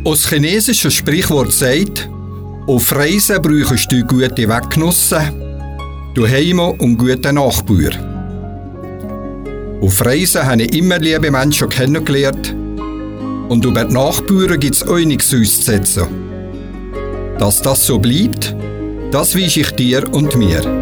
Das chinesische Sprichwort sagt, auf Reisen brauchst du gute Weggenossen, daheim und gute Nachbarn. Auf Reisen habe ich immer liebe Menschen kennengelernt und über die Nachbarn gibt es einiges auszusetzen. Dass das so bleibt, das wünsche ich dir und mir.